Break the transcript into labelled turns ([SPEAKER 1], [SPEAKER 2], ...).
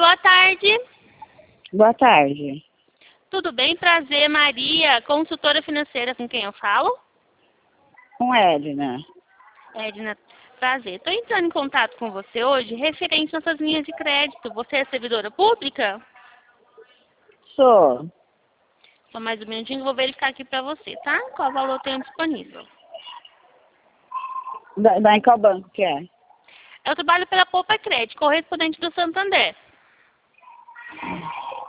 [SPEAKER 1] boa tarde.
[SPEAKER 2] Boa tarde.
[SPEAKER 1] Tudo bem? Prazer, Maria, consultora financeira, com quem eu falo?
[SPEAKER 2] Com Edna.
[SPEAKER 1] Edna, prazer. Estou entrando em contato com você hoje referente às suas linhas de crédito. Você é servidora pública?
[SPEAKER 2] Sou.
[SPEAKER 1] Só mais um minutinho, vou verificar aqui para você, tá? Qual valor tem disponível?
[SPEAKER 2] Em qual banco que é?
[SPEAKER 1] Eu trabalho pela Poupa Crédito, correspondente do Santander.